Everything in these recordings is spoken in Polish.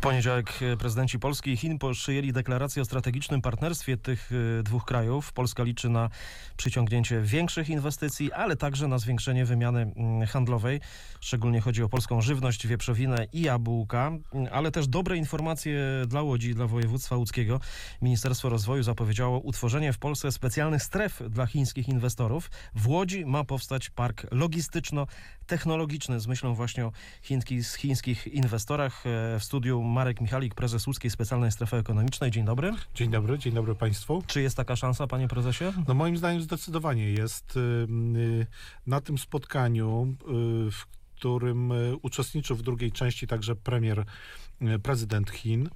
poniedziałek prezydenci Polski i Chin przyjęli deklarację o strategicznym partnerstwie tych dwóch krajów. Polska liczy na przyciągnięcie większych inwestycji, ale także na zwiększenie wymiany handlowej. Szczególnie chodzi o polską żywność, wieprzowinę i jabłka, ale też dobre informacje dla Łodzi, dla województwa łódzkiego. Ministerstwo Rozwoju zapowiedziało utworzenie w Polsce specjalnych stref dla chińskich inwestorów. W Łodzi ma powstać park logistyczno-technologiczny z myślą właśnie o chińskich inwestorach. W studiu Marek Michalik, prezes Łódzkiej Specjalnej Strefy Ekonomicznej. Dzień dobry. Dzień dobry Państwu. Czy jest taka szansa, panie prezesie? No moim zdaniem zdecydowanie jest. Na tym spotkaniu, w którym uczestniczył w drugiej części także prezydent Chin,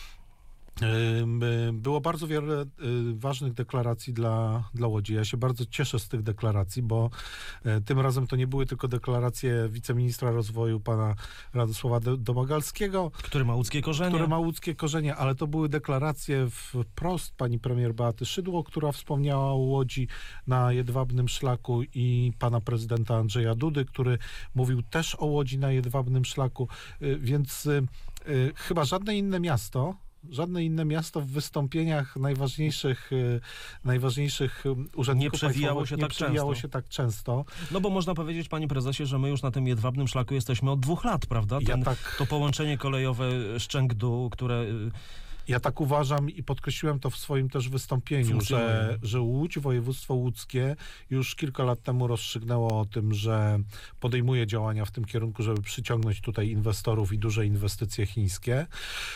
było bardzo wiele ważnych deklaracji dla Łodzi. Ja się bardzo cieszę z tych deklaracji, bo tym razem to nie były tylko deklaracje wiceministra rozwoju, pana Radosława Domagalskiego, który ma łódzkie korzenie, ale to były deklaracje wprost pani premier Beaty Szydło, która wspomniała o Łodzi na Jedwabnym Szlaku, i pana prezydenta Andrzeja Dudy, który mówił też o Łodzi na Jedwabnym Szlaku, więc chyba żadne inne miasto w wystąpieniach najważniejszych urzędników nie przewijało się tak często. No bo można powiedzieć, panie prezesie, że my już na tym Jedwabnym Szlaku jesteśmy od 2 lat, prawda? To połączenie kolejowe Szczęk-Dół, które... Ja tak uważam i podkreśliłem to w swoim też wystąpieniu, że Łódź, województwo łódzkie już kilka lat temu rozstrzygnęło o tym, że podejmuje działania w tym kierunku, żeby przyciągnąć tutaj inwestorów i duże inwestycje chińskie.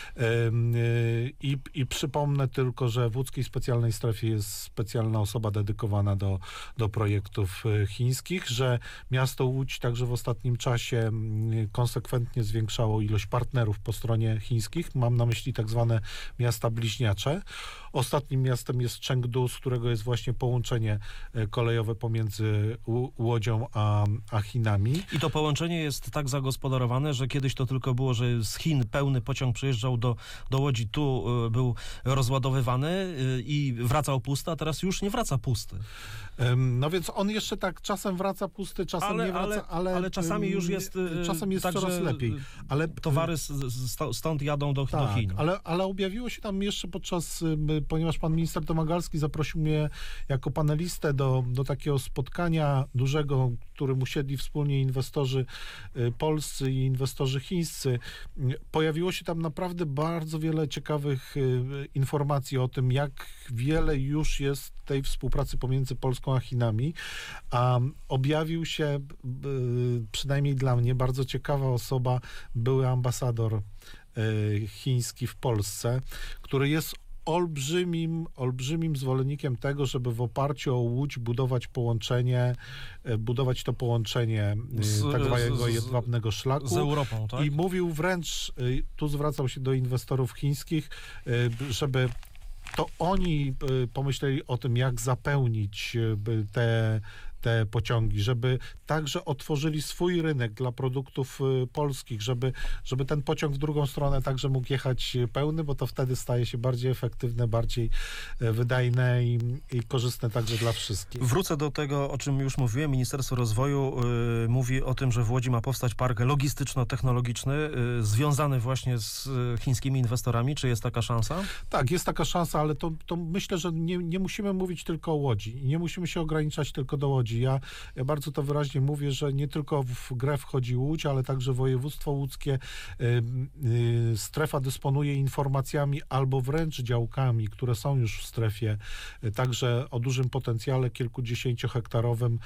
I przypomnę tylko, że w Łódzkiej Specjalnej Strefie jest specjalna osoba dedykowana do projektów chińskich, że miasto Łódź także w ostatnim czasie konsekwentnie zwiększało ilość partnerów po stronie chińskich. Mam na myśli tak zwane miasta bliźniacze. Ostatnim miastem jest Chengdu, z którego jest właśnie połączenie kolejowe pomiędzy Łodzią a Chinami. I to połączenie jest tak zagospodarowane, że kiedyś to tylko było, że z Chin pełny pociąg przyjeżdżał do Łodzi, tu był rozładowywany i wracał pusty, a teraz już nie wraca pusty. No więc on jeszcze tak czasem wraca pusty, czasem nie wraca, ale czasami już jest czasem jest tak, coraz lepiej. Ale towary stąd jadą do Chin. Ale objawiło się tam jeszcze ponieważ pan minister Domagalski zaprosił mnie jako panelistę do takiego spotkania dużego, w którym usiedli wspólnie inwestorzy polscy i inwestorzy chińscy. Pojawiło się tam naprawdę bardzo wiele ciekawych informacji o tym, jak wiele już jest tej współpracy pomiędzy Polską a Chinami, a objawił się, przynajmniej dla mnie, bardzo ciekawa osoba, były ambasador chiński w Polsce, który jest olbrzymim zwolennikiem tego, żeby w oparciu o Łódź budować to połączenie tak zwanego Jedwabnego Szlaku. Z Europą, tak? I mówił wręcz, tu zwracał się do inwestorów chińskich, żeby to oni pomyśleli o tym, jak zapełnić te pociągi, żeby także otworzyli swój rynek dla produktów polskich, żeby ten pociąg w drugą stronę także mógł jechać pełny, bo to wtedy staje się bardziej efektywne, bardziej wydajne i korzystne także dla wszystkich. Wrócę do tego, o czym już mówiłem. Ministerstwo Rozwoju mówi o tym, że w Łodzi ma powstać park logistyczno-technologiczny związany właśnie z chińskimi inwestorami. Czy jest taka szansa? Tak, jest taka szansa, ale to myślę, że nie musimy mówić tylko o Łodzi. Nie musimy się ograniczać tylko do Łodzi. Ja bardzo to wyraźnie mówię, że nie tylko w grę wchodzi Łódź, ale także województwo łódzkie. Strefa dysponuje informacjami albo wręcz działkami, które są już w strefie, także o dużym potencjale kilkudziesięciohektarowym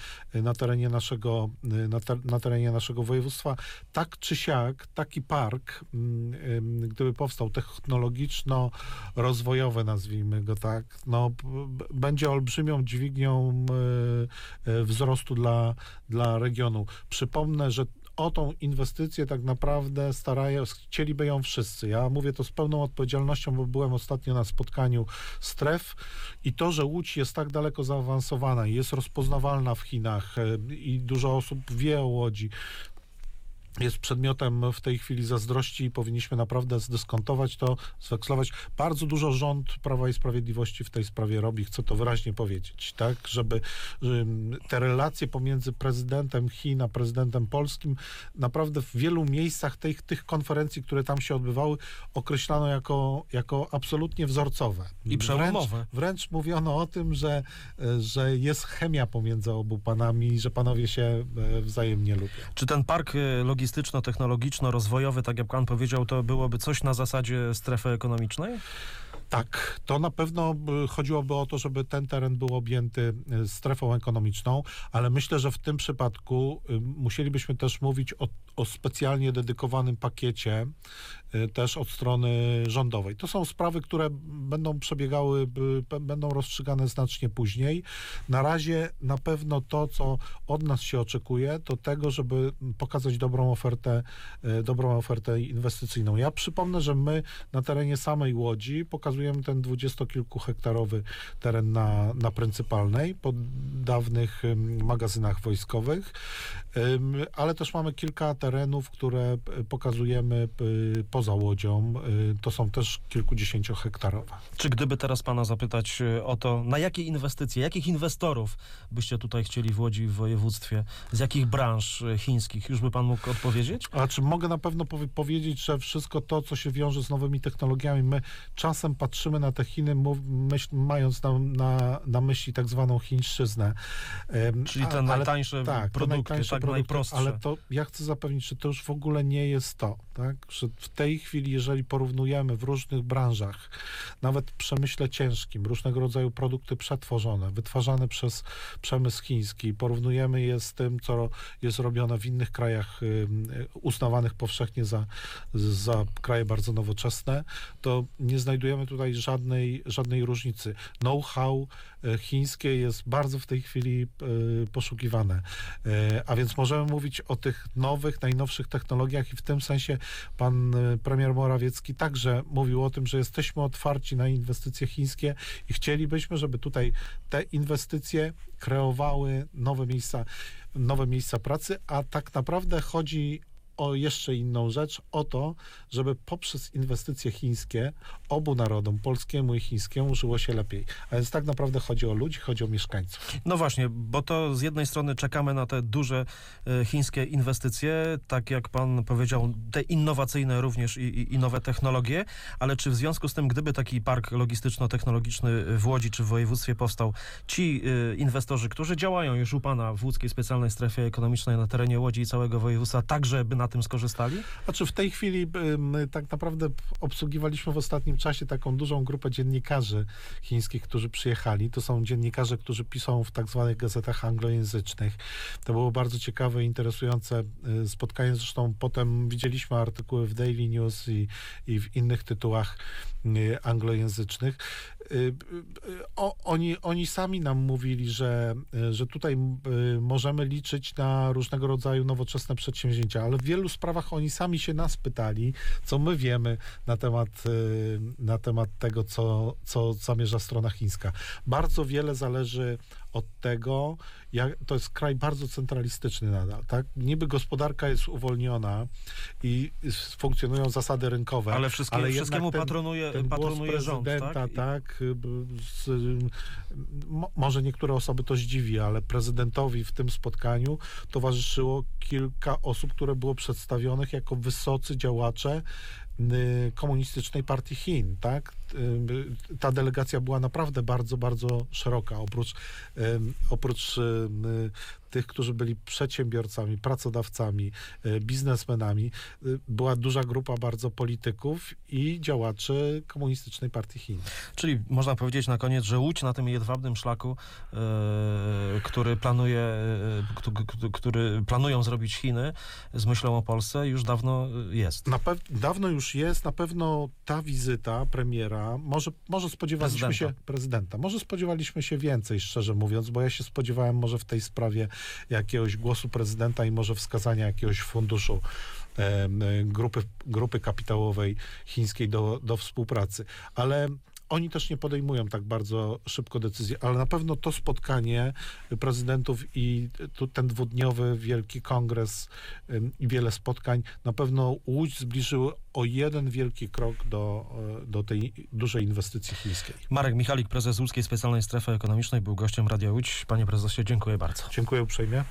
na terenie naszego województwa. Tak czy siak, taki park, gdyby powstał technologiczno-rozwojowy, nazwijmy go tak, będzie olbrzymią dźwignią wzrostu dla regionu. Przypomnę, że o tą inwestycję tak naprawdę chcieliby ją wszyscy. Ja mówię to z pełną odpowiedzialnością, bo byłem ostatnio na spotkaniu stref i to, że Łódź jest tak daleko zaawansowana i jest rozpoznawalna w Chinach i dużo osób wie o Łodzi, jest przedmiotem w tej chwili zazdrości i powinniśmy naprawdę zdyskontować to, zwekslować. Bardzo dużo rząd Prawa i Sprawiedliwości w tej sprawie robi, chcę to wyraźnie powiedzieć, tak, żeby te relacje pomiędzy prezydentem Chin a prezydentem polskim naprawdę w wielu miejscach tych konferencji, które tam się odbywały, określano jako absolutnie wzorcowe. I przełomowe. Wręcz mówiono o tym, że jest chemia pomiędzy obu panami, że panowie się wzajemnie lubią. Czy ten park logistyczno-technologiczno-rozwojowy, tak jak pan powiedział, to byłoby coś na zasadzie strefy ekonomicznej? Tak, to na pewno chodziłoby o to, żeby ten teren był objęty strefą ekonomiczną, ale myślę, że w tym przypadku musielibyśmy też mówić o specjalnie dedykowanym pakiecie też od strony rządowej. To są sprawy, które będą przebiegały, będą rozstrzygane znacznie później. Na razie na pewno to, co od nas się oczekuje, to tego, żeby pokazać dobrą ofertę inwestycyjną. Ja przypomnę, że my na terenie samej Łodzi pokazujemy ten 20-kilkuhektarowy teren na Pryncypalnej, po dawnych magazynach wojskowych, ale też mamy kilka terenów, które pokazujemy poza Łodzią. To są też kilkudziesięciohektarowe. Czy gdyby teraz pana zapytać o to, na jakie inwestycje, jakich inwestorów byście tutaj chcieli w Łodzi, w województwie, z jakich branż chińskich, już by pan mógł odpowiedzieć? A czy mogę na pewno powiedzieć, że wszystko to, co się wiąże z nowymi technologiami, my czasem patrzymy na te Chiny, mając na myśli tak zwaną chińszczyznę. Czyli te najtańsze produkty, najprostsze. Ale to ja chcę zapewnić, że to już w ogóle nie jest to, tak? Że w tej chwili, jeżeli porównujemy w różnych branżach, nawet w przemyśle ciężkim, różnego rodzaju produkty przetworzone, wytwarzane przez przemysł chiński, porównujemy je z tym, co jest robione w innych krajach uznawanych powszechnie za kraje bardzo nowoczesne, to nie znajdujemy tutaj żadnej różnicy. Know-how chińskie jest bardzo w tej chwili poszukiwane. A więc możemy mówić o tych najnowszych technologiach i w tym sensie pan premier Morawiecki także mówił o tym, że jesteśmy otwarci na inwestycje chińskie i chcielibyśmy, żeby tutaj te inwestycje kreowały nowe miejsca pracy, a tak naprawdę chodzi o jeszcze inną rzecz, o to, żeby poprzez inwestycje chińskie obu narodom, polskiemu i chińskiemu, żyło się lepiej. A więc tak naprawdę chodzi o ludzi, chodzi o mieszkańców. No właśnie, bo to z jednej strony czekamy na te duże chińskie inwestycje, tak jak pan powiedział, te innowacyjne również i nowe technologie, ale czy w związku z tym, gdyby taki park logistyczno-technologiczny w Łodzi czy w województwie powstał, ci inwestorzy, którzy działają już u pana w łódzkiej specjalnej strefie ekonomicznej na terenie Łodzi i całego województwa, także by na tym skorzystali? Znaczy w tej chwili my tak naprawdę obsługiwaliśmy w ostatnim czasie taką dużą grupę dziennikarzy chińskich, którzy przyjechali. To są dziennikarze, którzy piszą w tak zwanych gazetach anglojęzycznych. To było bardzo ciekawe i interesujące spotkanie. Zresztą potem widzieliśmy artykuły w Daily News i w innych tytułach anglojęzycznych. Oni sami nam mówili, że tutaj możemy liczyć na różnego rodzaju nowoczesne przedsięwzięcia, ale w wielu sprawach oni sami się nas pytali, co my wiemy na temat tego, co zamierza strona chińska. Bardzo wiele zależy od tego, to jest kraj bardzo centralistyczny nadal, tak? Niby gospodarka jest uwolniona i funkcjonują zasady rynkowe. Ale wszystkiemu patronuje rząd, tak? Może niektóre osoby to zdziwi, ale prezydentowi w tym spotkaniu towarzyszyło kilka osób, które było przedstawionych jako wysocy działacze Komunistycznej Partii Chin, tak? Ta delegacja była naprawdę bardzo, bardzo szeroka. Oprócz tych, którzy byli przedsiębiorcami, pracodawcami, biznesmenami, była duża grupa bardzo polityków i działaczy Komunistycznej Partii Chin. Czyli można powiedzieć na koniec, że Łódź na tym jedwabnym szlaku, który planują zrobić Chiny z myślą o Polsce, już dawno jest. Dawno już jest. Na pewno ta wizyta premiera, może spodziewaliśmy się prezydenta. Może spodziewaliśmy się więcej, szczerze mówiąc, bo ja się spodziewałem może w tej sprawie jakiegoś głosu prezydenta i może wskazania jakiegoś funduszu grupy kapitałowej chińskiej do współpracy. Ale oni też nie podejmują tak bardzo szybko decyzji, ale na pewno to spotkanie prezydentów i ten dwudniowy wielki kongres i wiele spotkań na pewno Łódź zbliżyły o jeden wielki krok do tej dużej inwestycji chińskiej. Marek Michalik, prezes Łódzkiej Specjalnej Strefy Ekonomicznej, był gościem Radia Łódź. Panie prezesie, dziękuję bardzo. Dziękuję uprzejmie.